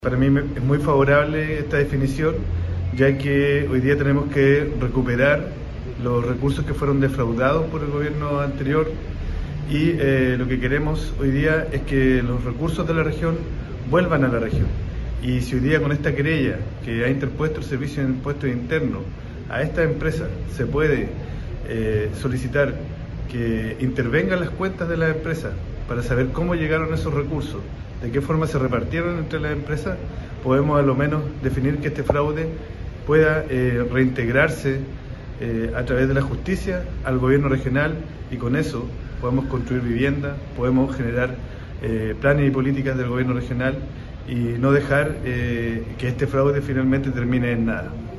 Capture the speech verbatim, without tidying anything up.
Para mí es muy favorable esta definición, ya que hoy día tenemos que recuperar los recursos que fueron defraudados por el gobierno anterior y eh, lo que queremos hoy día es que los recursos de la región vuelvan a la región. Y si hoy día con esta querella que ha interpuesto el Servicio de Impuestos Internos a esta empresa se puede eh, solicitar que intervengan las cuentas de las empresas para saber cómo llegaron esos recursos, de qué forma se repartieron entre las empresas, podemos a lo menos definir que este fraude pueda eh, reintegrarse eh, a través de la justicia al gobierno regional, y con eso podemos construir vivienda, podemos generar eh, planes y políticas del gobierno regional y no dejar eh, que este fraude finalmente termine en nada.